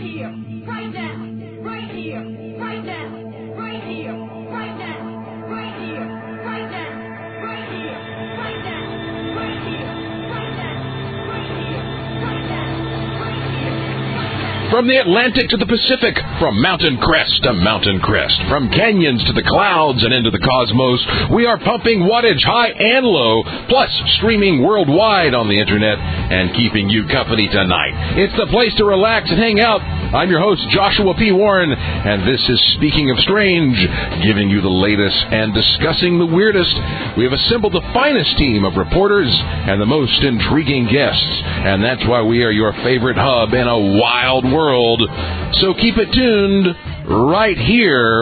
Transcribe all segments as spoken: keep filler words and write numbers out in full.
here, right now, right here, right now, right here, right now, right here, right now, right here, right now, right here, right now, right here, right now, right here. From the Atlantic to the Pacific, from mountain crest to mountain crest, from canyons to the clouds and into the cosmos, we are pumping wattage high and low, plus streaming worldwide on the internet and keeping you company tonight. It's the place to relax and hang out. I'm your host, Joshua P. Warren, and this is Speaking of Strange, giving you the latest and discussing the weirdest. We have assembled the finest team of reporters and the most intriguing guests, and that's why we are your favorite hub in a wild world. So keep it tuned right here.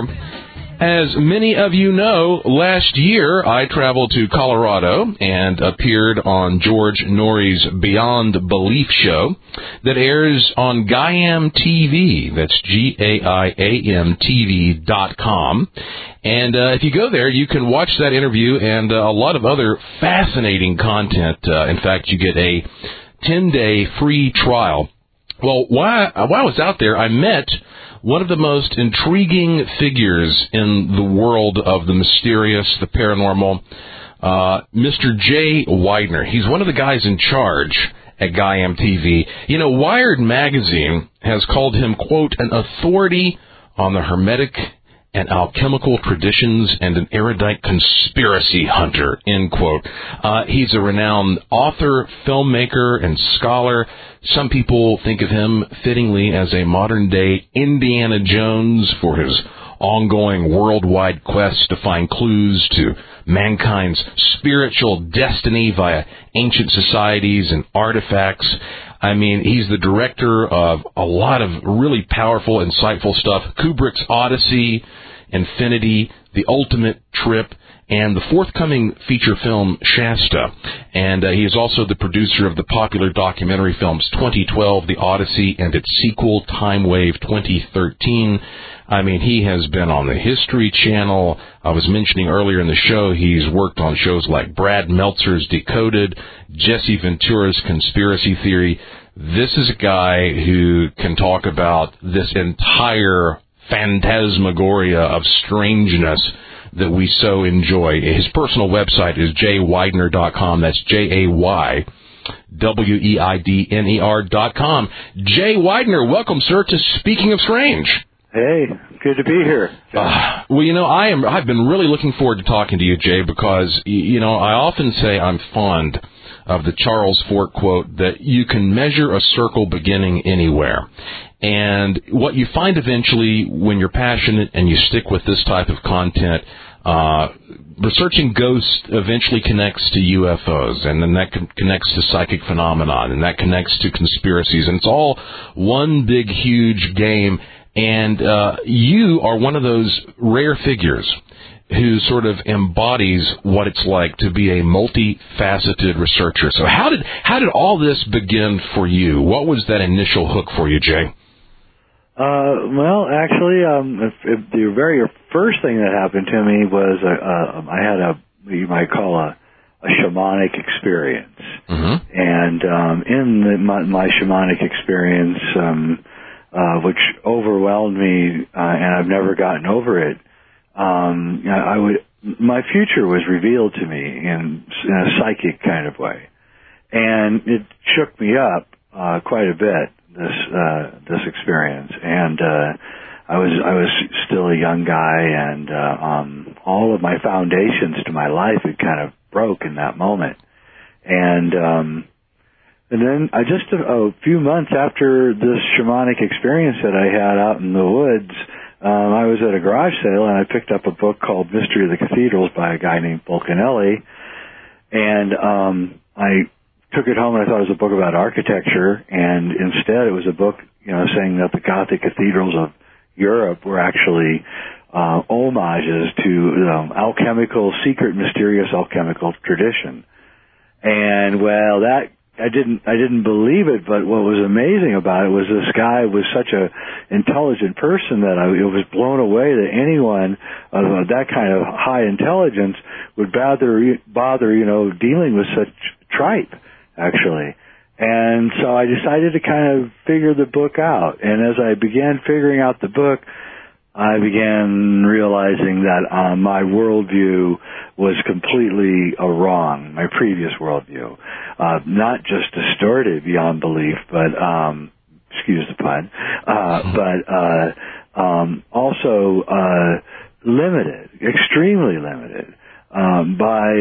As many of you know, last year I traveled to Colorado and appeared on George Norrie's Beyond Belief show that airs on Gaiam T V. That's G A I A M T V dot com. And uh, if you go there, you can watch that interview and uh, a lot of other fascinating content. Uh, in fact, you get a ten-day free trial. Well, while I, while I was out there, I met one of the most intriguing figures in the world of the mysterious, the paranormal, uh, Mister Jay Weidner. He's one of the guys in charge at Gaiam T V. You know, Wired magazine has called him, quote, an authority on the Hermetic and alchemical traditions and an erudite conspiracy hunter, end quote. Uh, he's a renowned author, filmmaker, and scholar. Some people think of him fittingly as a modern-day Indiana Jones for his ongoing worldwide quest to find clues to mankind's spiritual destiny via ancient societies and artifacts. I mean, he's the director of a lot of really powerful, insightful stuff. Kubrick's Odyssey, Infinity, The Ultimate Trip, and the forthcoming feature film Shasta. And uh, he is also the producer of the popular documentary films twenty twelve, The Odyssey, and its sequel, Time Wave twenty thirteen. I mean, he has been on the History Channel. I was mentioning earlier in the show, he's worked on shows like Brad Meltzer's Decoded, Jesse Ventura's Conspiracy Theory. This is a guy who can talk about this entire phantasmagoria of strangeness that we so enjoy. His personal website is jay weidner dot com. That's J A Y W E I D N E R dot com. Jay Weidner, welcome, sir, to Speaking of Strange. Hey, good to be here. Uh, well, you know, I am, I've been really looking forward to talking to you, Jay, because, you know, I often say I'm fond of the Charles Fort quote that you can measure a circle beginning anywhere. And what you find eventually when you're passionate and you stick with this type of content, uh, researching ghosts eventually connects to U F Os, and then that con- connects to psychic phenomenon, and that connects to conspiracies, and it's all one big, huge game. And uh, you are one of those rare figures who sort of embodies what it's like to be a multifaceted researcher. So how did how did all this begin for you? What was that initial hook for you, Jay? Uh, well, actually, um, if, if the very first thing that happened to me was uh, uh, I had a what you might call a, a shamanic experience, mm-hmm. and um, in the, my, my shamanic experience, um, uh, which overwhelmed me, uh, and I've never gotten over it. Um, I would, my future was revealed to me in, in a psychic kind of way, and it shook me up uh, quite a bit. This uh, this experience, and uh, I was I was still a young guy, and uh, um, all of my foundations to my life had kind of broke in that moment, and um, and then I just a, a few months after this shamanic experience that I had out in the woods. Um, I was at a garage sale, and I picked up a book called Mystery of the Cathedrals by a guy named Fulcanelli, and um, I took it home, and I thought it was a book about architecture, and instead it was a book, you know, saying that the Gothic cathedrals of Europe were actually uh, homages to um, alchemical, secret, mysterious alchemical tradition. And, well, that I didn't I didn't believe it, but what was amazing about it was this guy was such a intelligent person that I it was blown away that anyone of that kind of high intelligence would bother bother you know dealing with such tripe, actually. And so I decided to kind of figure the book out. And as I began figuring out the book, I began realizing that uh, my worldview was completely uh, wrong, my previous worldview. Uh, not just distorted beyond belief, but, um, excuse the pun, uh, but uh, um, also uh, limited, extremely limited. Um, by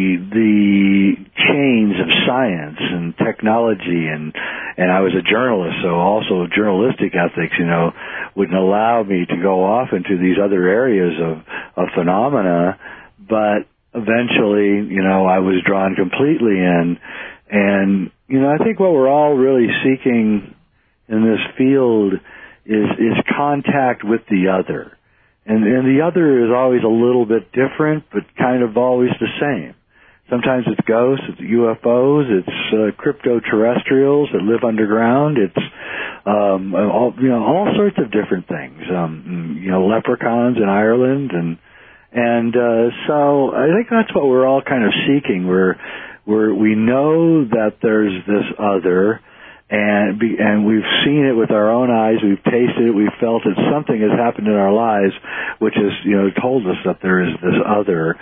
the chains of science and technology, and and I was a journalist, so also journalistic ethics, you know, wouldn't allow me to go off into these other areas of, of phenomena, but eventually, you know, I was drawn completely in, and, you know, I think what we're all really seeking in this field is, is contact with the other. And, and the other is always a little bit different, but kind of always the same. Sometimes it's ghosts, it's U F Os, it's uh, crypto-terrestrials that live underground, it's um, all, you know, all sorts of different things. Um, you know, leprechauns in Ireland, and and uh, so I think that's what we're all kind of seeking. We're we're we know that there's this other. And be, and we've seen it with our own eyes. We've tasted it. We've felt it. Something has happened in our lives, which has, you know, told us that there is this other.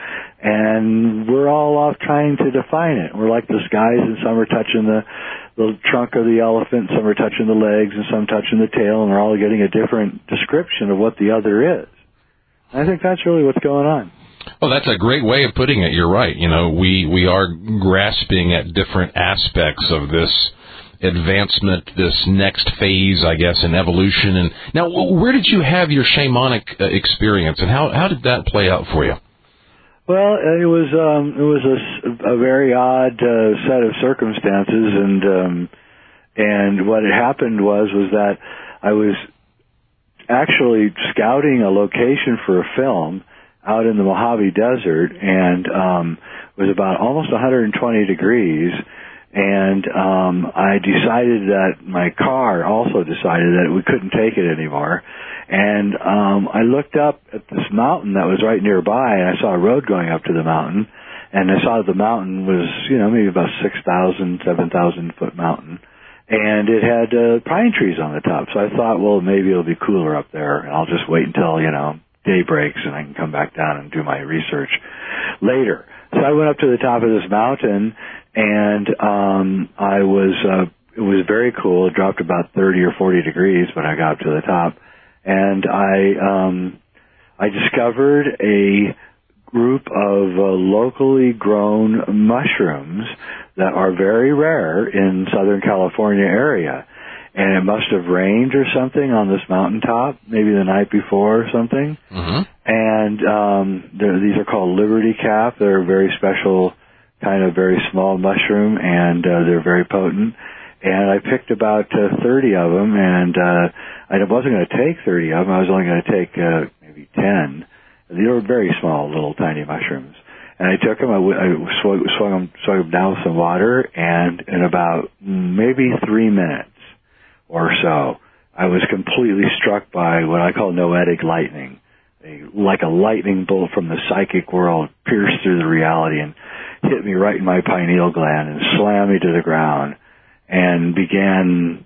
And we're all off trying to define it. We're like the skies, and some are touching the the trunk of the elephant, some are touching the legs, and some touching the tail, and we're all getting a different description of what the other is. I think that's really what's going on. Well, that's a great way of putting it. You're right. You know, we we are grasping at different aspects of this advancement, this next phase, I guess, in evolution. And now, where did you have your shamanic uh, experience, and how how did that play out for you? Well, it was um, it was a, a very odd uh, set of circumstances, and um, and what had happened was was that I was actually scouting a location for a film out in the Mojave Desert, and um, it was about almost one hundred twenty degrees. And um I decided that my car also decided that we couldn't take it anymore. And um I looked up at this mountain that was right nearby, and I saw a road going up to the mountain. And I saw the mountain was, you know, maybe about six thousand, seven thousand foot mountain. And it had uh, pine trees on the top. So I thought, well, maybe it'll be cooler up there, and I'll just wait until, you know, day breaks, and I can come back down and do my research later. So I went up to the top of this mountain, and um I was uh it was very cool. It dropped about thirty or forty degrees when I got up to the top, and I um I discovered a group of uh, locally grown mushrooms that are very rare in Southern California area. And it must have rained or something on this mountaintop, maybe the night before or something. Mm-hmm. And um, these are called Liberty Cap. They're a very special, kind of very small mushroom, and uh, they're very potent. And I picked about uh, thirty of them, and uh, I wasn't going to take thirty of them. I was only going to take uh, maybe ten. They were very small, little tiny mushrooms. And I took them, I, I swung, swung, them, swung them down with some water, and in about maybe three minutes or so, I was completely struck by what I call noetic lightning. A, like a lightning bolt from the psychic world pierced through the reality and hit me right in my pineal gland and slammed me to the ground, and began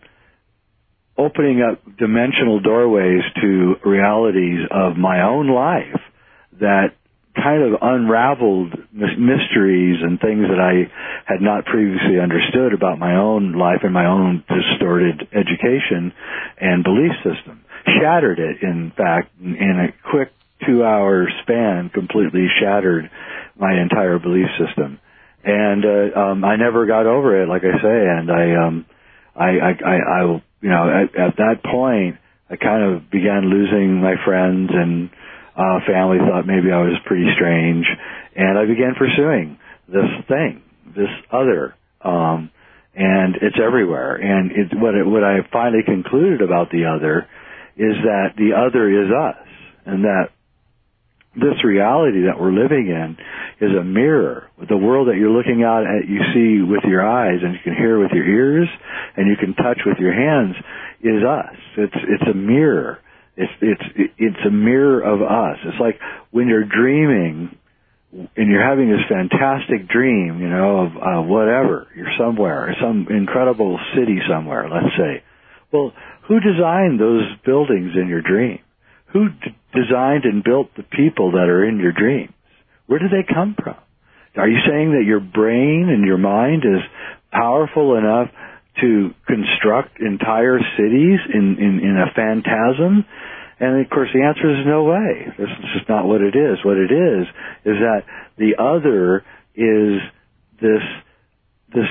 opening up dimensional doorways to realities of my own life that kind of unraveled mysteries and things that I had not previously understood about my own life and my own distorted education and belief system. Shattered it, in fact, in a quick two-hour span, completely shattered my entire belief system. And uh, um, I never got over it, like I say, and I, um, I, I, I, I you know, at, at that point, I kind of began losing my friends, and Uh, family thought maybe I was pretty strange, and I began pursuing this thing, this other, um, and it's everywhere. And it, what, it, what I finally concluded about the other is that the other is us, and that this reality that we're living in is a mirror. The world that you're looking out at, you see with your eyes, and you can hear with your ears, and you can touch with your hands, is us. It's it's a mirror. It's it's it's a mirror of us. It's like when you're dreaming, and you're having this fantastic dream, you know, of uh, whatever, you're somewhere, some incredible city somewhere, let's say. Well, who designed those buildings in your dream? Who d- designed and built the people that are in your dreams? Where did they come from? Are you saying that your brain and your mind is powerful enough to construct entire cities in, in, in a phantasm? And, of course, the answer is no way. This is just not what it is. What it is is that the other is this this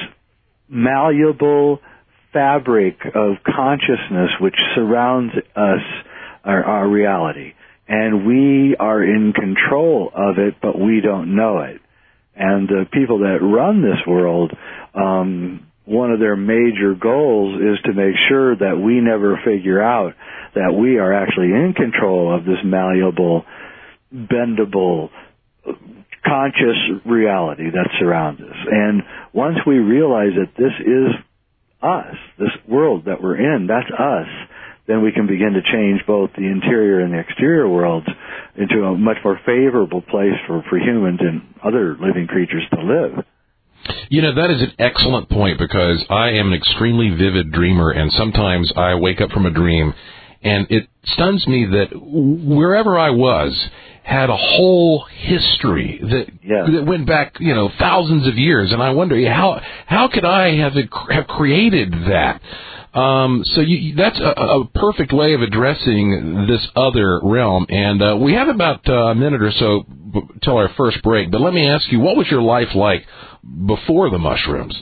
malleable fabric of consciousness which surrounds us, our, our reality. And we are in control of it, but we don't know it. And the people that run this world, um, one of their major goals is to make sure that we never figure out that we are actually in control of this malleable, bendable, conscious reality that surrounds us. And once we realize that this is us, this world that we're in, that's us, then we can begin to change both the interior and the exterior worlds into a much more favorable place for, for humans and other living creatures to live. You know, that is an excellent point, because I am an extremely vivid dreamer, and sometimes I wake up from a dream and it stuns me that wherever I was had a whole history that yeah. that went back, you know, thousands of years, and I wonder how how could I have have created that? Um, so you, that's a, a perfect way of addressing this other realm. And uh, we have about uh, a minute or so b- till our first break. But let me ask you, what was your life like before the mushrooms?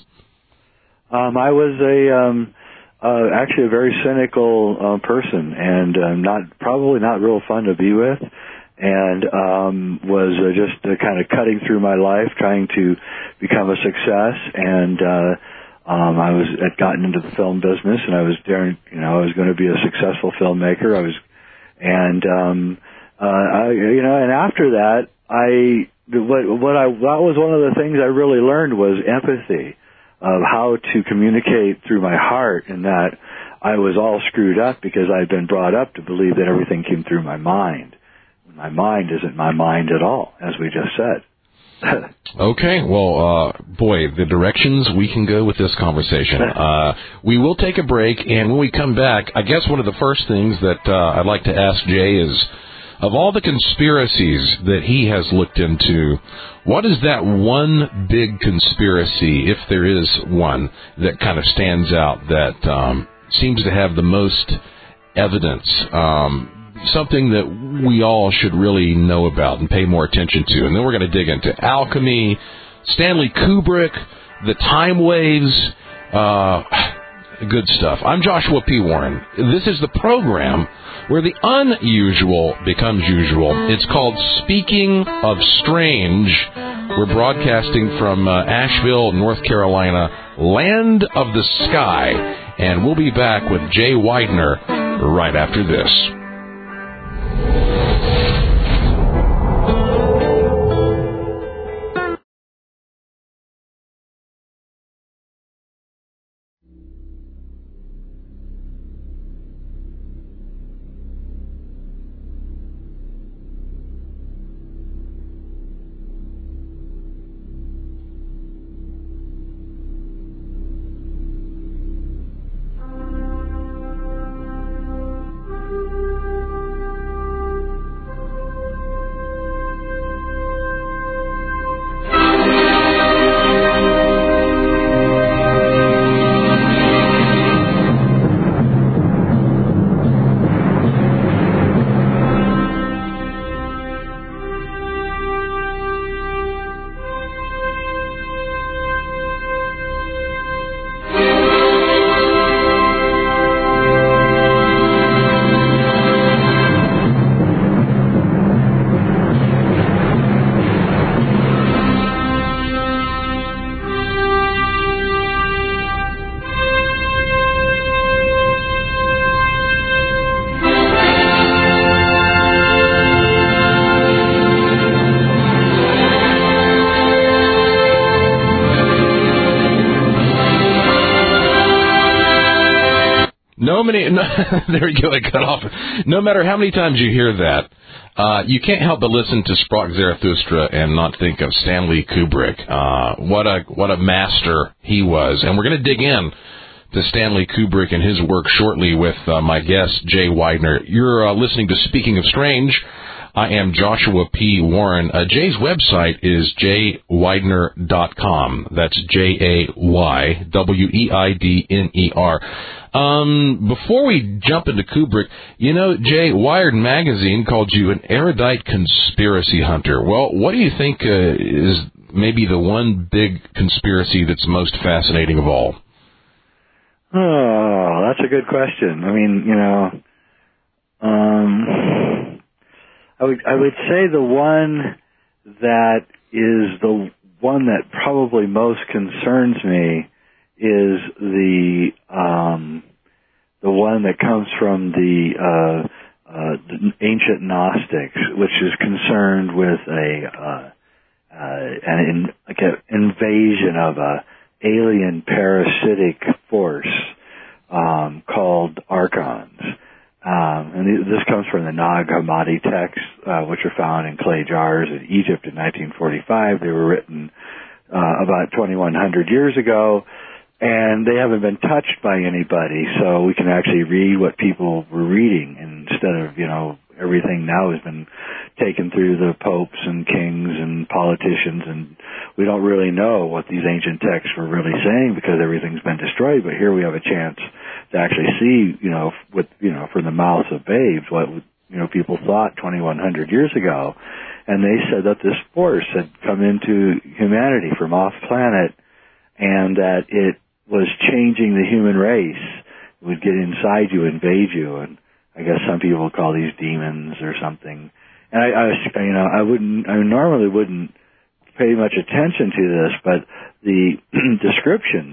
Um, I was a um, uh, actually a very cynical uh, person, and uh, not probably not real fun to be with, and um, was uh, just uh, kind of cutting through my life, trying to become a success. And uh, Um, I was had gotten into the film business, and I was daring, you know, I was going to be a successful filmmaker. I was, and um, uh, I, you know, and after that, I what what I that was one of the things I really learned was empathy, of how to communicate through my heart, and that I was all screwed up because I'd been brought up to believe that everything came through my mind. My mind isn't my mind at all, as we just said. Okay, well, uh, boy, the directions we can go with this conversation. Uh, we will take a break, and when we come back, I guess one of the first things that uh, I'd like to ask Jay is, of all the conspiracies that he has looked into, what is that one big conspiracy, if there is one, that kind of stands out, that um, seems to have the most evidence, um something that we all should really know about and pay more attention to? And then we're going to dig into alchemy, Stanley Kubrick, the time waves, uh, good stuff. I'm Joshua P. Warren. This is the program where the unusual becomes usual. It's called Speaking of Strange. We're broadcasting from uh, Asheville, North Carolina, land of the sky. And we'll be back with Jay Weidner right after this. no many, no, there you go, I cut off. No matter how many times you hear that, uh, you can't help but listen to Sprach Zarathustra and not think of Stanley Kubrick. Uh, what a, what a master he was. And we're going to dig in to Stanley Kubrick and his work shortly with uh, my guest, Jay Weidner. You're uh, listening to Speaking of Strange. I am Joshua P. Warren. Uh, Jay's website is jay weidner dot com. That's J A Y W E I D N E R. Um, before we jump into Kubrick, you know, Jay, Wired Magazine called you an erudite conspiracy hunter. Well, what do you think uh, is maybe the one big conspiracy that's most fascinating of all? Oh, that's a good question. I mean, you know, um, I would I would say the one that is the one that probably most concerns me is the um, the one that comes from the, uh, uh, the ancient Gnostics, which is concerned with a uh, uh, an like an invasion of a alien parasitic force um, called archons. Um, and this comes from the Nag Hammadi texts, uh, which are found in clay jars in Egypt in nineteen forty-five. They were written uh, about twenty-one hundred years ago, and they haven't been touched by anybody, so we can actually read what people were reading instead of, you know, everything now has been taken through the popes and kings and politicians, and we don't really know what these ancient texts were really saying because everything's been destroyed. But here we have a chance to actually see, you know, with, you know, from the mouths of babes, what, you know, people thought twenty-one hundred years ago. And they said that this force had come into humanity from off planet and that it was changing the human race. It would get inside you, invade you, and I guess some people would call these demons or something. And I, I was, you know, I wouldn't, I normally wouldn't pay much attention to this, but the descriptions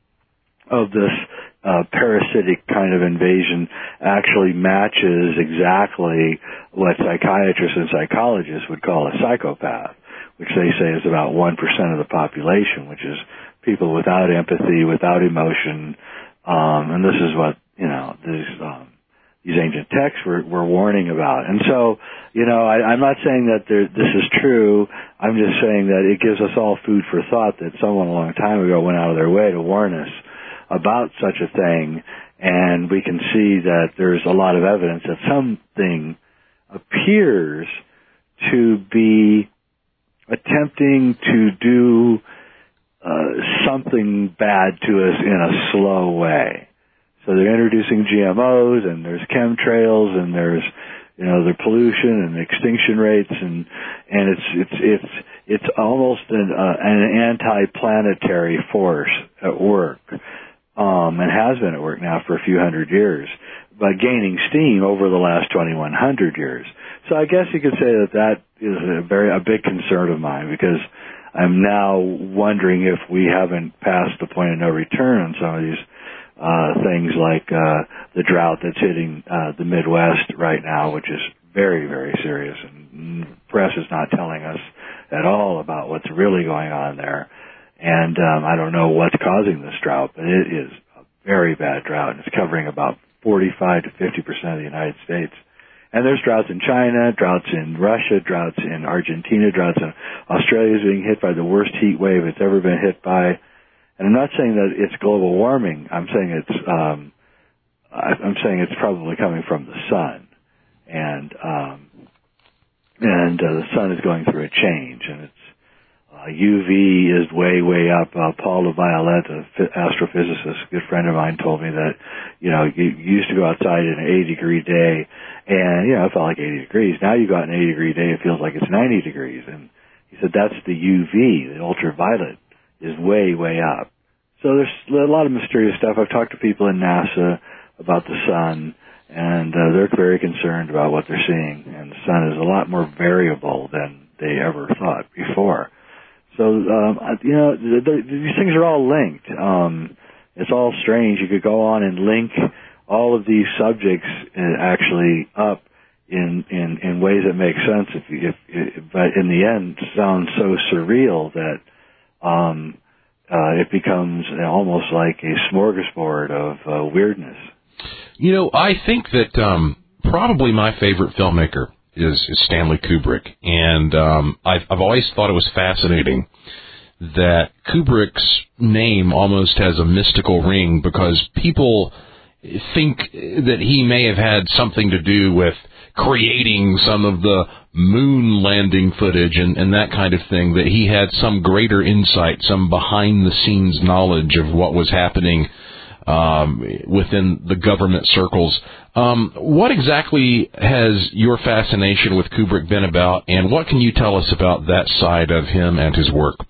of this uh, parasitic kind of invasion actually matches exactly what psychiatrists and psychologists would call a psychopath, which they say is about one percent of the population, which is people without empathy, without emotion, um, and this is what, you know, these, um, these ancient texts were, were warning about. And so, you know, I, I'm not saying that there, this is true. I'm just saying that it gives us all food for thought that someone a long time ago went out of their way to warn us about such a thing, and we can see that there's a lot of evidence that something appears to be attempting to do uh, something bad to us in a slow way. So they're introducing G M Os, and there's chemtrails, and there's, you know, the pollution and extinction rates, and and it's it's it's it's almost an, uh, an anti-planetary force at work, um, and has been at work now for a few hundred years, but gaining steam over the last twenty-one hundred years. So I guess you could say that that is a very a big concern of mine, because I'm now wondering if we haven't passed the point of no return on some of these uh, things like uh, the drought that's hitting uh, the Midwest right now, which is very, very serious. And the press is not telling us at all about what's really going on there. And um, I don't know what's causing this drought, but it is a very bad drought, and it's covering about forty-five to fifty percent of the United States. And there's droughts in China, droughts in Russia, droughts in Argentina, droughts in Australia is being hit by the worst heat wave it's ever been hit by. And I'm not saying that it's global warming. I'm saying it's um, I'm saying it's probably coming from the sun, and um, and uh, the sun is going through a change, and it's uh, U V is way way up. Uh, Paul LaViolette, a astrophysicist, a good friend of mine, told me that, you know, you used to go outside in an eighty degree day, and, you know, it felt like eighty degrees. Now you go out in an eighty degree day, it feels like it's ninety degrees. And he said that's the U V, the ultraviolet, is way, way up. So there's a lot of mysterious stuff. I've talked to people in NASA about the sun, and uh, they're very concerned about what they're seeing. And the sun is a lot more variable than they ever thought before. So, um, you know, the, the, these things are all linked. Um, it's all strange. You could go on and link all of these subjects actually up in, in, in ways that make sense, if, if, if, but in the end sounds so surreal that um, uh, it becomes almost like a smorgasbord of uh, weirdness. You know, I think that um, probably my favorite filmmaker is, is Stanley Kubrick, and um, I've, I've always thought it was fascinating that Kubrick's name almost has a mystical ring because people think that he may have had something to do with creating some of the moon landing footage and, and that kind of thing, that he had some greater insight, some behind-the-scenes knowledge of what was happening um, within the government circles. Um, what exactly has your fascination with Kubrick been about, and what can you tell us about that side of him and his work?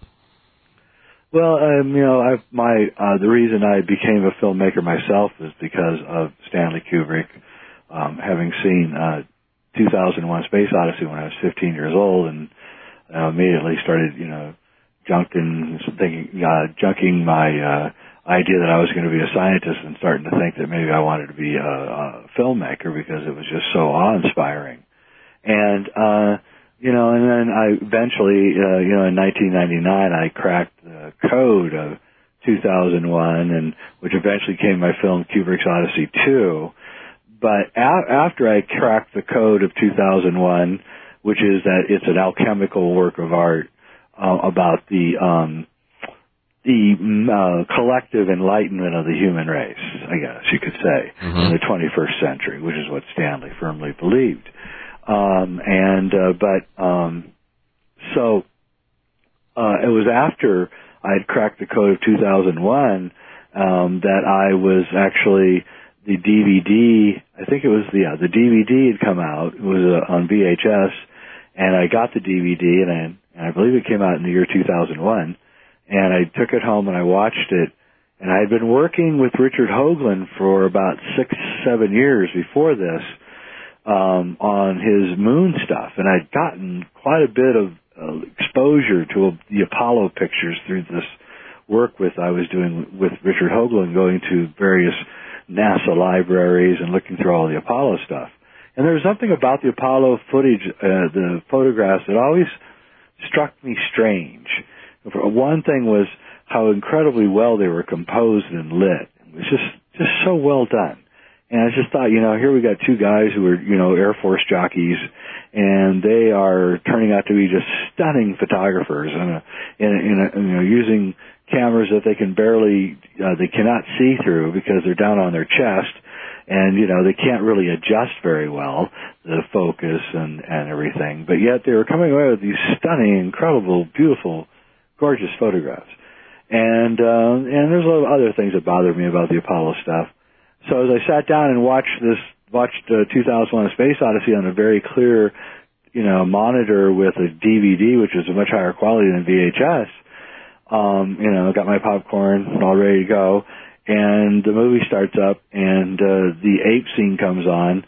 Well, um, you know, I've, my uh, the reason I became a filmmaker myself is because of Stanley Kubrick. Um, having seen uh, two thousand one: Space Odyssey when I was fifteen years old, and uh, immediately started, you know, junking, thinking, uh, junking my uh, idea that I was going to be a scientist, and starting to think that maybe I wanted to be a, a filmmaker because it was just so awe-inspiring. And uh, You know, and then I eventually, uh, you know, in nineteen ninety-nine, I cracked the code of two thousand one, and which eventually became my film Kubrick's Odyssey two. But a- after I cracked the code of two thousand one, which is that it's an alchemical work of art uh, about the um, the uh, collective enlightenment of the human race, I guess you could say, mm-hmm. in the twenty-first century, which is what Stanley firmly believed. Um, and, uh, but, um, so, uh, it was after I had cracked the code of two thousand one, um, that I was actually, the D V D, I think it was the, yeah, the D V D had come out, it was uh, on V H S, and I got the D V D, and I, and I believe it came out in the year two thousand one, and I took it home and I watched it, and I had been working with Richard Hoagland for about six, seven years before this, Um, on his moon stuff, and I'd gotten quite a bit of uh, exposure to uh, the Apollo pictures through this work with I was doing with Richard Hoagland, going to various NASA libraries and looking through all the Apollo stuff. And there was something about the Apollo footage, uh, the photographs, that always struck me strange. One thing was how incredibly well they were composed and lit. It was just just so well done. And I just thought, you know, here we got two guys who are, you know, Air Force jockeys, and they are turning out to be just stunning photographers, and uh, in, in, you know, using cameras that they can barely, uh, they cannot see through because they're down on their chest, and you know they can't really adjust very well the focus and and everything. But yet they were coming away with these stunning, incredible, beautiful, gorgeous photographs. And uh, and there's a lot of other things that bothered me about the Apollo stuff. So as I sat down and watched this, watched uh, two thousand one: A Space Odyssey on a very clear, you know, monitor with a D V D, which is a much higher quality than V H S, um, you know, got my popcorn all ready to go, and the movie starts up, and uh, the ape scene comes on,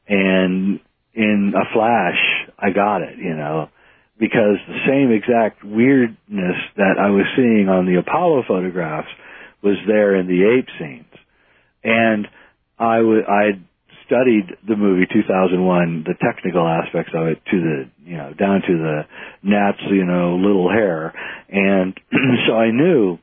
and in a flash, I got it, you know, because the same exact weirdness that I was seeing on the Apollo photographs was there in the ape scenes. And I w- I'd studied the movie two thousand one, the technical aspects of it, to the, you know, down to the gnat's, you know, little hair. And so I knew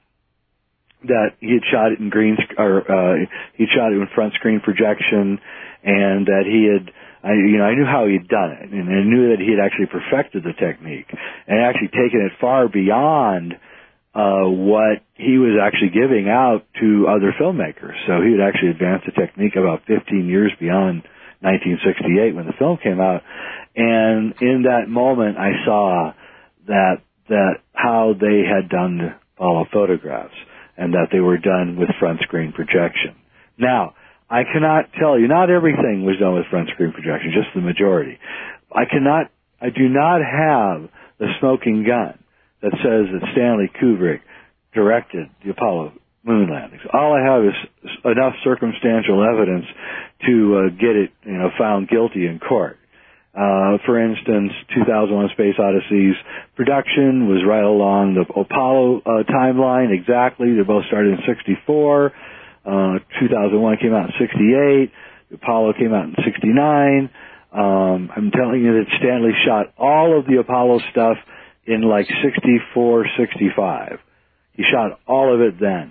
that he had shot it in green, or, uh, he shot it in front screen projection, and that he had, I, you know, I knew how he'd done it, and I knew that he had actually perfected the technique, and actually taken it far beyond Uh, what he was actually giving out to other filmmakers. So he had actually advanced the technique about fifteen years beyond nineteen sixty-eight when the film came out. And in that moment, I saw that that how they had done the Apollo photographs, and that they were done with front screen projection. Now, I cannot tell you, not everything was done with front screen projection, just the majority. I cannot, I do not have the smoking gun that says that Stanley Kubrick directed the Apollo moon landings. All I have is enough circumstantial evidence to uh, get it, you know, found guilty in court. Uh, for instance, two thousand one: Space Odyssey's production was right along the Apollo uh, timeline exactly. They both started in sixty-four. Uh, two thousand one came out in sixty-eight. The Apollo came out in sixty-nine. Um, I'm telling you that Stanley shot all of the Apollo stuff in like sixty-four, sixty-five. He shot all of it then,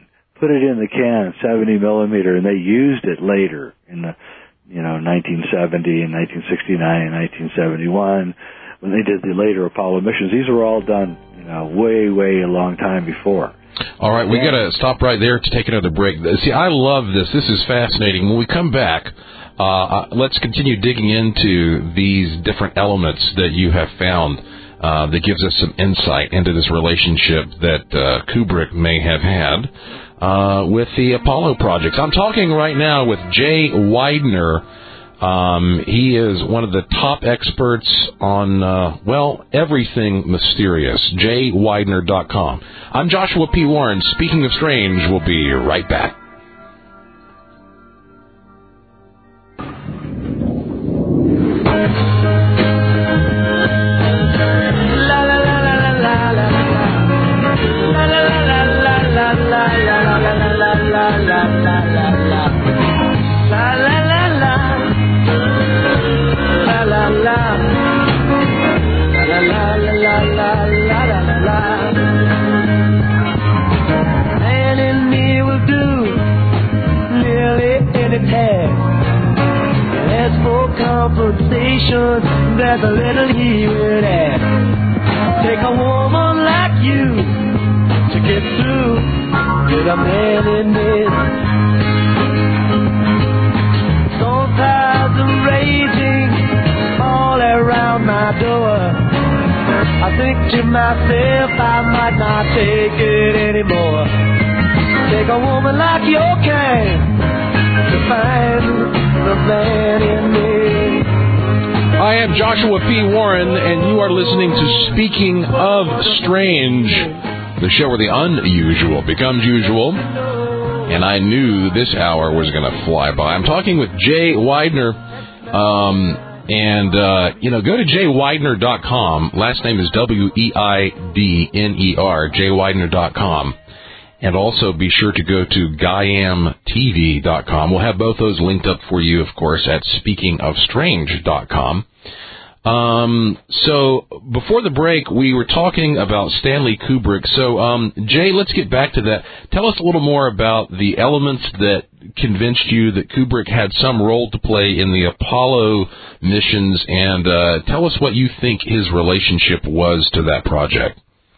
put it in the can, seventy millimeter, and they used it later in the, you know, nineteen seventy and nineteen sixty-nine and nineteen seventy-one when they did the later Apollo missions. These were all done, you know, way, way a long time before. All right, we got to stop right there to take another break. See, I love this. This is fascinating. When we come back, uh, let's continue digging into these different elements that you have found uh, that gives us some insight into this relationship that uh, Kubrick may have had uh, with the Apollo projects. I'm talking right now with Jay Weidner. Um, he is one of the top experts on, uh, well, everything mysterious, jay weidner dot com. I'm Joshua P. Warren. Speaking of strange, we'll be right back. There's a little he would add. Take a woman like you to get through with a man in need. Storm clouds are raging all around my door. I think to myself I might not take it anymore. Take a woman like your kind to find the man in me. I am Joshua P. Warren, and you are listening to Speaking of Strange, the show where the unusual becomes usual. And I knew this hour was going to fly by. I'm talking with Jay Weidner, um, and, uh, you know, go to jay weidner dot com. Last name is W E I D N E R, jay weidner dot com. And also be sure to go to guyam t v dot com. We'll have both those linked up for you, of course, at speaking of strange dot com. Um, so before the break, we were talking about Stanley Kubrick. So, um, Jay, let's get back to that. Tell us a little more about the elements that convinced you that Kubrick had some role to play in the Apollo missions, and uh, tell us what you think his relationship was to that project.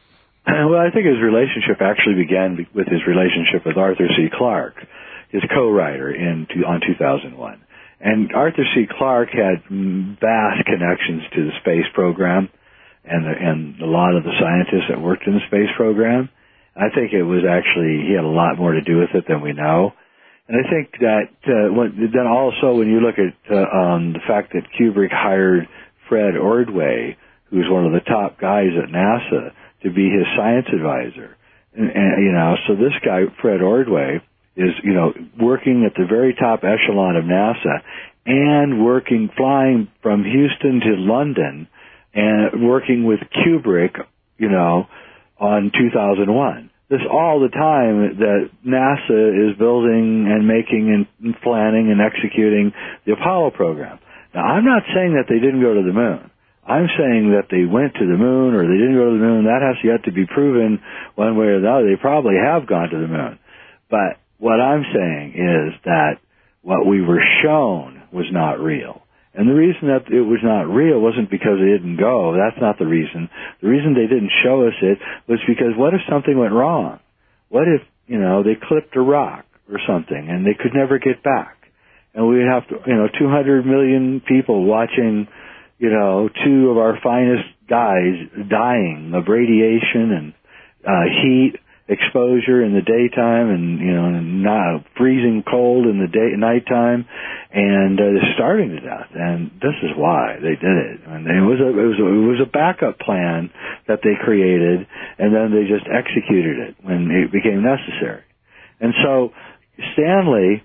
Well, I think his relationship actually began with his relationship with Arthur C. Clarke, his co-writer in on two thousand one. And Arthur C. Clarke had vast connections to the space program and the, and a lot of the scientists that worked in the space program. I think it was actually, he had a lot more to do with it than we know. And I think that uh, when, then also when you look at uh, um, the fact that Kubrick hired Fred Ordway, who's one of the top guys at NASA, to be his science advisor. And, and, you know, so this guy, Fred Ordway, is, you know, working at the very top echelon of NASA and working, flying from Houston to London and working with Kubrick, you know, on two thousand one. This all the time that NASA is building and making and planning and executing the Apollo program. Now, I'm not saying that they didn't go to the moon. I'm saying that they went to the moon or they didn't go to the moon. That has yet to be proven one way or the other. They probably have gone to the moon. But what I'm saying is that what we were shown was not real. And the reason that it was not real wasn't because they didn't go. That's not the reason. The reason they didn't show us it was because what if something went wrong? What if, you know, they clipped a rock or something and they could never get back? And we'd have to, you know, two hundred million people watching, you know, two of our finest guys dying of radiation and uh, heat exposure in the daytime and, you know, not freezing cold in the day nighttime, and uh, they're starving to death. And this is why they did it. And it was a it was a, it was a backup plan that they created, and then they just executed it when it became necessary. And so Stanley,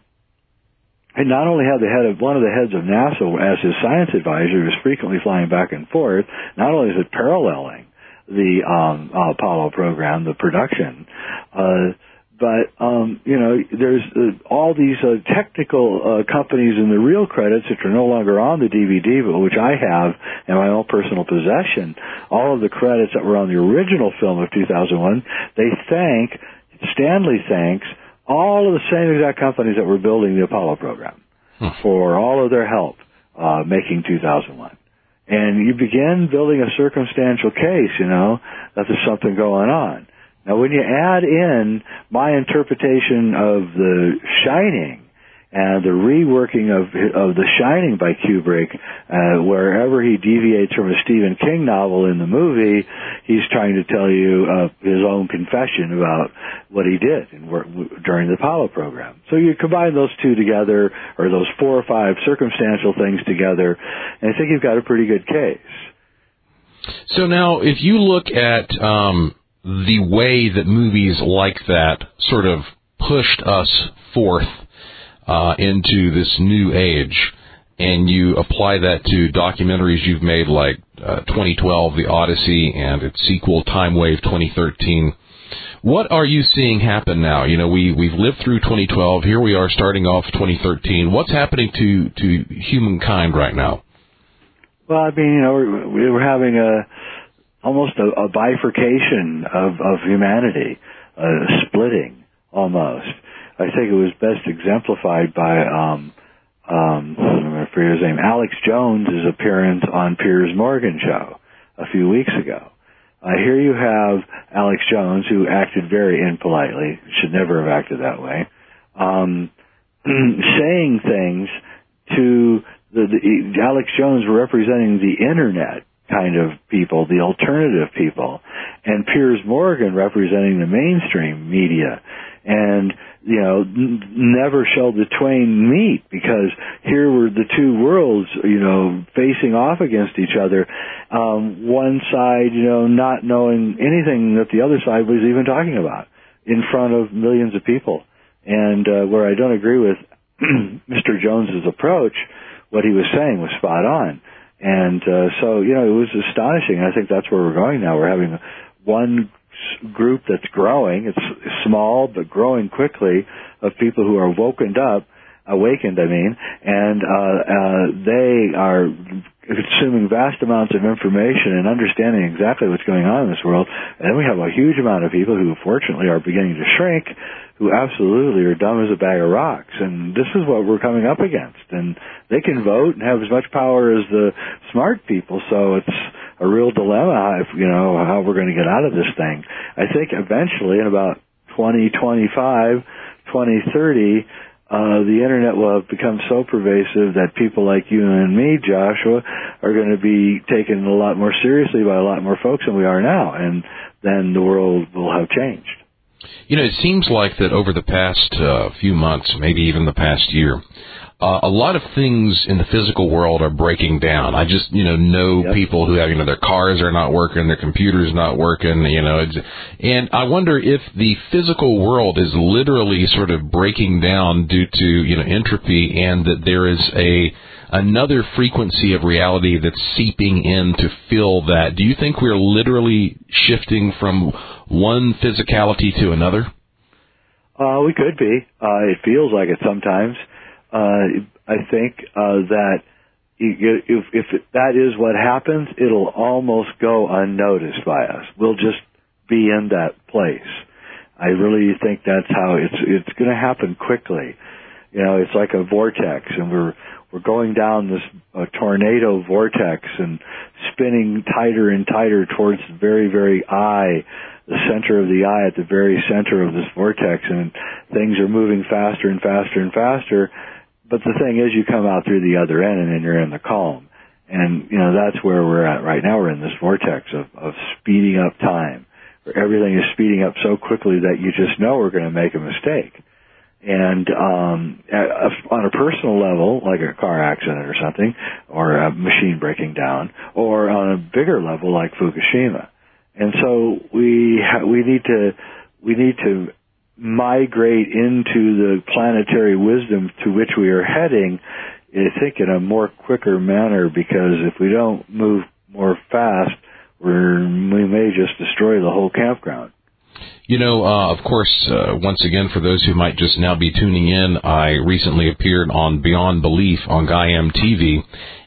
and not only had the head of one of the heads of NASA as his science advisor, who was frequently flying back and forth, not only is it paralleling the um, uh, Apollo program, the production, uh, but um, you know, there's uh, all these uh, technical uh, companies in the real credits which are no longer on the D V D, but which I have in my own personal possession. All of the credits that were on the original film of two thousand one, they thank Stanley thanks all of the same exact companies that were building the Apollo program hmm. for all of their help uh, making two thousand one. And you begin building a circumstantial case, you know, that there's something going on. Now, when you add in my interpretation of The Shining and the reworking of of The Shining by Kubrick, uh, wherever he deviates from a Stephen King novel in the movie, he's trying to tell you uh, his own confession about what he did in work, during the Apollo program. So you combine those two together, or those four or five circumstantial things together, and I think you've got a pretty good case. So now, if you look at um, the way that movies like that sort of pushed us forth Uh, into this new age, and you apply that to documentaries you've made like uh, twenty twelve, The Odyssey, and its sequel, Time Wave twenty thirteen, what are you seeing happen now? You know, we, we've lived through twenty twelve. Here we are starting off twenty thirteen. What's happening to, to humankind right now? Well, I mean, you know, we're, we're having a almost a, a bifurcation of, of humanity, a splitting almost. I think it was best exemplified by, um, um, I forget his name, Alex Jones' appearance on Piers Morgan show a few weeks ago. Uh, here you have Alex Jones, who acted very impolitely, should never have acted that way, um, saying things to the, the Alex Jones representing the internet kind of people, the alternative people, and Piers Morgan representing the mainstream media. And, you know, n- never shall the twain meet, because here were the two worlds, you know, facing off against each other. Um, one side, you know, not knowing anything that the other side was even talking about in front of millions of people. And uh, where I don't agree with Mister Jones's approach, what he was saying was spot on. And uh, so, you know, it was astonishing. I think that's where we're going now. We're having one group that's growing. It's small but growing quickly, of people who are woken up, awakened, I mean, and uh, uh, they are consuming vast amounts of information and understanding exactly what's going on in this world. And then we have a huge amount of people who, fortunately, are beginning to shrink, who absolutely are dumb as a bag of rocks. And this is what we're coming up against. And they can vote and have as much power as the smart people, so it's a real dilemma if, you know, how we're going to get out of this thing. I think eventually, in about twenty twenty-five, twenty thirty, uh, the internet will have become so pervasive that people like you and me, Joshua, are going to be taken a lot more seriously by a lot more folks than we are now, and then the world will have changed. You know, it seems like that over the past uh, few months, maybe even the past year, Uh, a lot of things in the physical world are breaking down. I just, you know, know yep. people who have, you know, their cars are not working, their computers not working, you know, it's, and I wonder if the physical world is literally sort of breaking down due to, you know, entropy, and that there is a another frequency of reality that's seeping in to fill that. Do you think we're literally shifting from one physicality to another? Uh, we could be. Uh, it feels like it sometimes. Uh, I think uh, that if, if that is what happens, it'll almost go unnoticed by us. We'll just be in that place. I really think that's how it's it's going to happen quickly. You know, it's like a vortex, and we're we're going down this uh, tornado vortex and spinning tighter and tighter towards the very, very eye, the center of the eye, at the very center of this vortex, and things are moving faster and faster and faster. But the thing is, you come out through the other end, and then you're in the calm. And, you know, that's where we're at right now. We're in this vortex of, of speeding up time, where everything is speeding up so quickly that you just know we're going to make a mistake. And um, on a personal level, like a car accident or something, or a machine breaking down, or on a bigger level like Fukushima. And so we ha- we need to we need to migrate into the planetary wisdom to which we are heading, I think, in a more quicker manner, because if we don't move more fast, we're, we may just destroy the whole campground. You know, uh, of course, uh, once again, for those who might just now be tuning in, I recently appeared on Beyond Belief on Gaiam T V,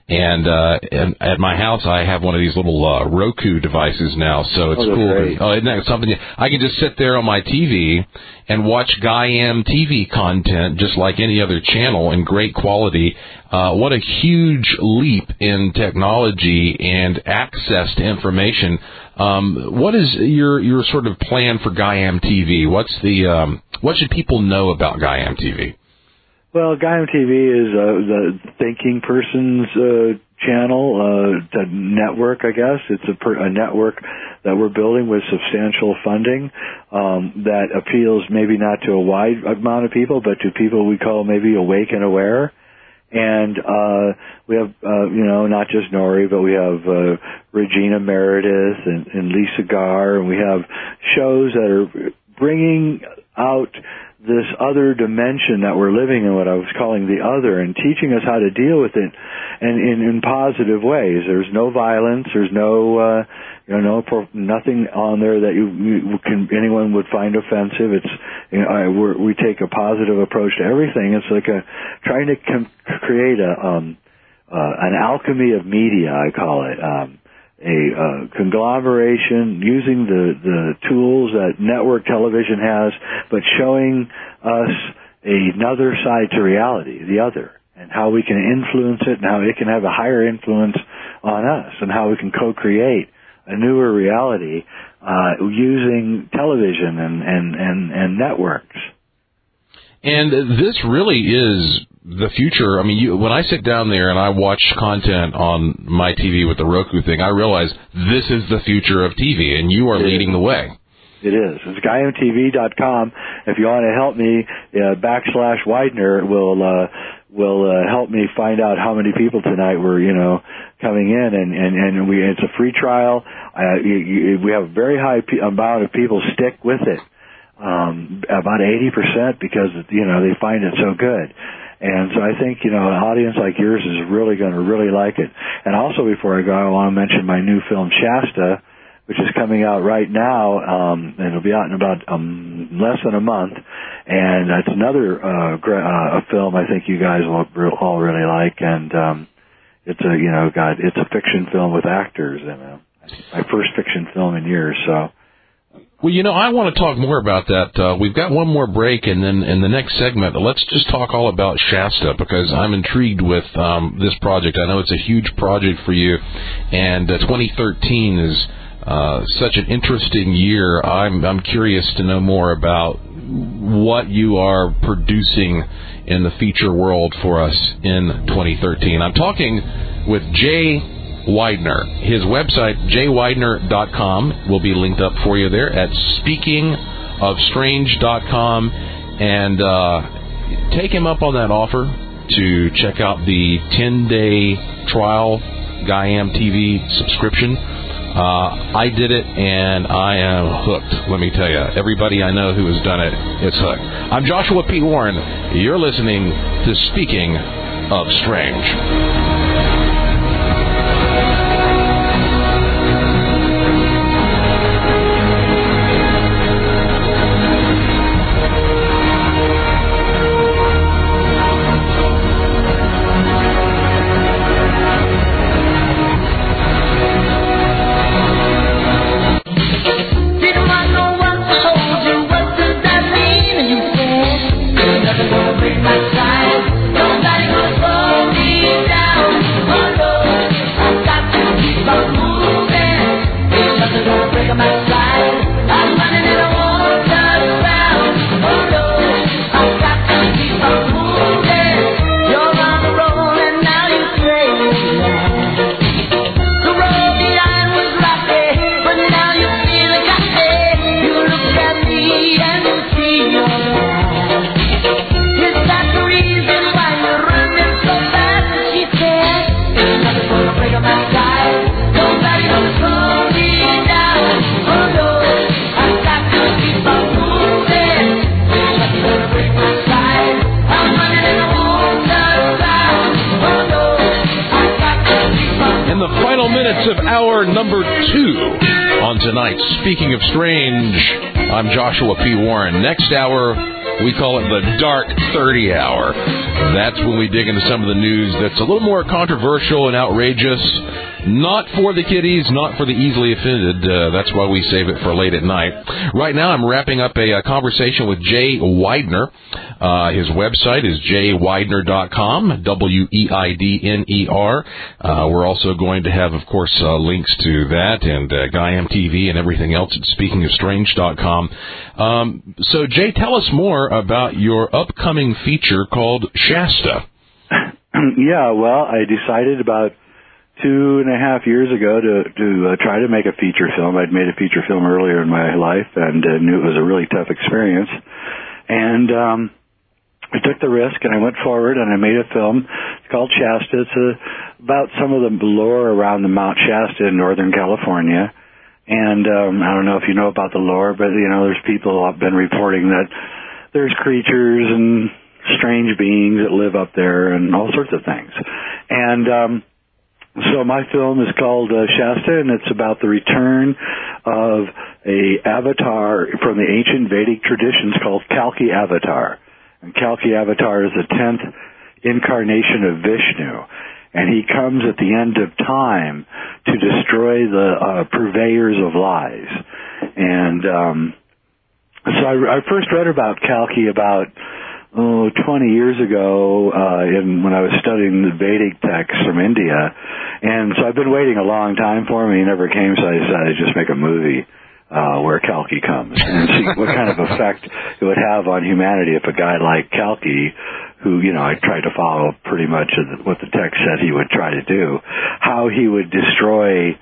And, uh, and at my house, I have one of these little uh, Roku devices now, so it's oh, cool. Great. Oh, isn't that something? I can just sit there on my T V and watch Guyam T V content just like any other channel in great quality. Uh, what a huge leap in technology and access to information. Um, what is your your sort of plan for Guyam T V? What's the um, what should people know about Guyam T V? Well, Guyam T V is uh, the thinking person's uh, channel, uh, the network, I guess. It's a, per, a network that we're building with substantial funding um, that appeals maybe not to a wide amount of people, but to people we call maybe awake and aware. And uh, we have, uh, you know, not just Nori, but we have uh, Regina Meredith and, and Lisa Garr, and we have shows that are bringing out this other dimension that we're living in, what I was calling the other, and teaching us how to deal with it, and in, in positive ways. There's no violence. There's no, uh, you know, no nothing on there that you, you can anyone would find offensive. It's, you know, I, we're, we take a positive approach to everything. It's like a trying to com- create a um, uh, an alchemy of media, I call it. Um, a uh, conglomeration using the, the tools that network television has, but showing us another side to reality, the other, and how we can influence it and how it can have a higher influence on us, and how we can co-create a newer reality uh, using television and, and, and, and networks. And this really is the future. I mean, you, when I sit down there and I watch content on my T V with the Roku thing, I realize this is the future of T V, and you are it leading is. the way. It is. It's Guyam T V dot com. If you want to help me, uh, backslash Widener will uh, will uh, help me find out how many people tonight were, you know, coming in, and and and we it's a free trial. Uh, you, you, we have a very high p- amount of people stick with it. Um, about eighty percent because, you know, they find it so good. And so I think, you know, an audience like yours is really going to really like it. And also, before I go, I want to mention my new film, Shasta, which is coming out right now, um, and it'll be out in about um, less than a month. And it's another uh, gra- uh, a film I think you guys will all really like. And um, it's a, you know, God, it's a fiction film with actors in it. My first fiction film in years, so. Well, you know, I want to talk more about that. Uh, we've got one more break, and then in the next segment, let's just talk all about Shasta, because I'm intrigued with um, this project. I know it's a huge project for you, and uh, twenty thirteen is uh, such an interesting year. I'm, I'm curious to know more about what you are producing in the feature world for us in twenty thirteen. I'm talking with Jay Weidner. His website, jay weidner dot com, will be linked up for you there at speaking of strange dot com, and uh, take him up on that offer to check out the ten-day trial Guyam T V subscription. Uh, I did it, and I am hooked, let me tell you. Everybody I know who has done it is hooked. I'm Joshua P. Warren. You're listening to Speaking of Strange. Speaking of Strange, I'm Joshua P. Warren. Next hour, We call it the Dark thirty Hour. That's when we dig into some of the news that's a little more controversial and outrageous. Not for the kiddies, not for the easily offended. Uh, that's why we save it for late at night. Right now, I'm wrapping up a, a conversation with Jay Weidner. Uh, his website is jay weidner dot com, W E I D N E R. Uh, we're also going to have, of course, uh, links to that and uh, Guy M T V and everything else at speaking of strange dot com. Um, so, Jay, tell us more about your upcoming feature called Shasta. Yeah, well, I decided about two and a half years ago to to uh, try to make a feature film. I'd made a feature film earlier in my life and uh, knew it was a really tough experience. And um, I took the risk and I went forward and I made a film. It's called Shasta. It's a, about some of the lore around the Mount Shasta in Northern California. And um, I don't know if you know about the lore, but, you know, there's people who have been reporting that there's creatures and strange beings that live up there and all sorts of things. And um so my film is called uh, Shasta, and it's about the return of a avatar from the ancient Vedic traditions called Kalki Avatar. And Kalki Avatar is the tenth incarnation of Vishnu, and he comes at the end of time to destroy the uh, purveyors of lies. And um, so I, I first read about Kalki about Oh, twenty years ago, uh, in, when I was studying the Vedic texts from India. And so I've been waiting a long time for him. He never came, so I decided to just make a movie, uh, where Kalki comes and see what kind of effect it would have on humanity if a guy like Kalki, who, you know, I tried to follow pretty much what the text said he would try to do, how he would destroy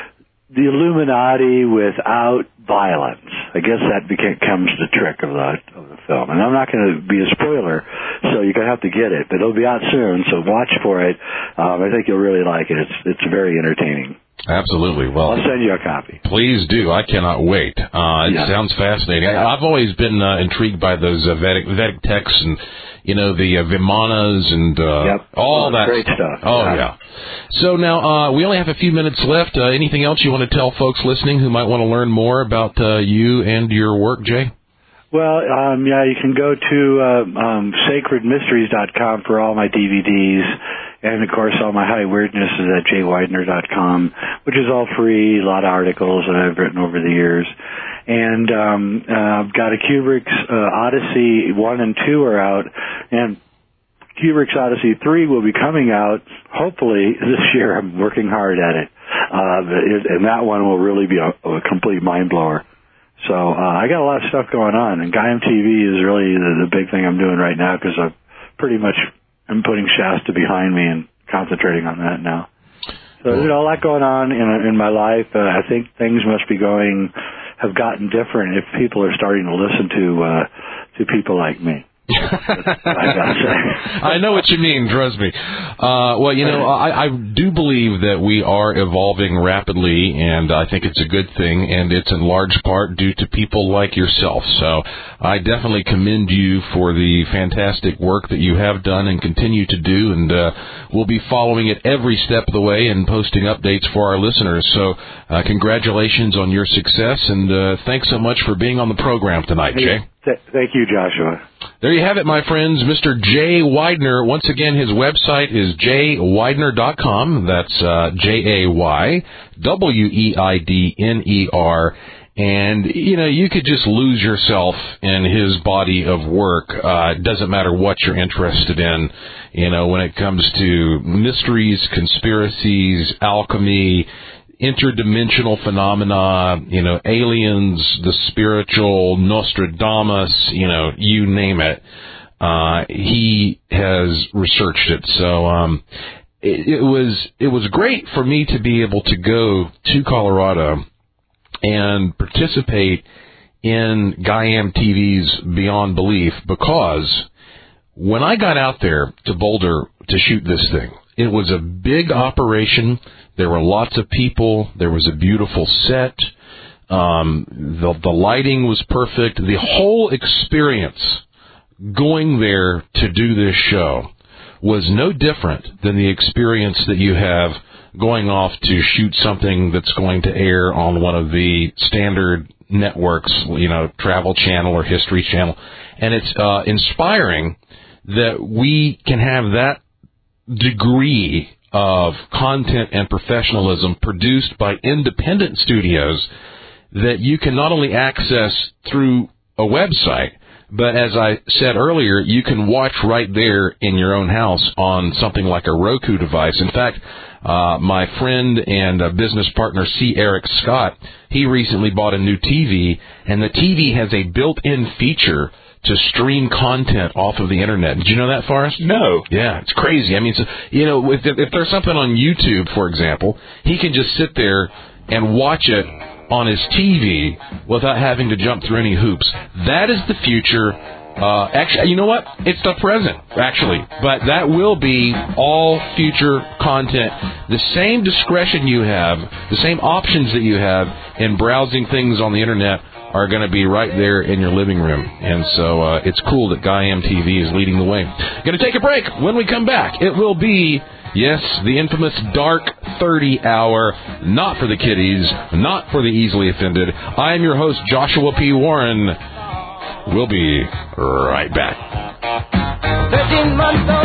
the Illuminati without violence. I guess that becomes the trick of the of the film. And I'm not going to be a spoiler, so you're going to have to get it. But it'll be out soon, so watch for it. Um, I think you'll really like it. It's it's very entertaining. Absolutely. Well, I'll send you a copy. Please do. I cannot wait. Uh, it yeah. sounds fascinating. I, I've always been uh, intrigued by those uh, Vedic, Vedic texts and, you know, the uh, Vimanas and uh, yep. all oh, that. Great stuff. Oh, yeah. yeah. So now uh, we only have a few minutes left. Uh, anything else you want to tell folks listening who might want to learn more about uh, you and your work, Jay? Well, um, yeah, you can go to uh, um, sacred mysteries dot com for all my D V Ds. And, of course, all my high weirdness is at jay weidner dot com, which is all free, a lot of articles that I've written over the years. And um, uh, I've got a Kubrick's uh, Odyssey one and two are out, and Kubrick's Odyssey three will be coming out, hopefully, this year. I'm working hard at it. Uh, and that one will really be a, a complete mind-blower. So uh, I got a lot of stuff going on, and Guy M T V is really the, the big thing I'm doing right now because I've pretty much I'm putting Shasta behind me and concentrating on that now. So there's a lot going on in in my life. Uh, I think things must be going, have gotten different if people are starting to listen to uh, to people like me. I know what you mean, trust me. Uh, well, you know, I, I do believe that we are evolving rapidly, and I think it's a good thing, and it's in large part due to people like yourself. So I definitely commend you for the fantastic work that you have done and continue to do, and uh, we'll be following it every step of the way and posting updates for our listeners. So uh, congratulations on your success, and uh, thanks so much for being on the program tonight, Jay. Thank you, Joshua. There you have it, my friends. Mister Jay Weidner. Once again, his website is jay weidner dot com. That's uh, J A Y W E I D N E R. And, you know, you could just lose yourself in his body of work. Uh, it doesn't matter what you're interested in, you know, when it comes to mysteries, conspiracies, alchemy, interdimensional phenomena, you know, aliens, the spiritual, Nostradamus, you know, you name it. Uh, he has researched it. So, um, it, it was, it was great for me to be able to go to Colorado and participate in Guy M T V's Beyond Belief, because when I got out there to Boulder to shoot this thing, it was a big operation. There were lots of people. There was a beautiful set. Um, the, the lighting was perfect. The whole experience going there to do this show was no different than the experience that you have going off to shoot something that's going to air on one of the standard networks, you know, Travel Channel or History Channel. And it's uh, inspiring that we can have that degree of content and professionalism produced by independent studios that you can not only access through a website, but as I said earlier, you can watch right there in your own house on something like a Roku device. In fact, uh, my friend and uh, business partner, C. Eric Scott, he recently bought a new T V, and the T V has a built-in feature to stream content off of the Internet. Did you know that, Forrest? No. Yeah, it's crazy. I mean, so, you know, if, if there's something on YouTube, for example, he can just sit there and watch it on his T V without having to jump through any hoops. That is the future. Uh, actually, you know what? It's the present, actually. But that will be all future content. The same discretion you have, the same options that you have in browsing things on the Internet are going to be right there in your living room. And so uh, it's cool that Guy M T V is leading the way. Going to take a break. When we come back, it will be, yes, the infamous Dark thirty hour, not for the kiddies, not for the easily offended. I am your host, Joshua P. Warren. We'll be right back. thirteen months old.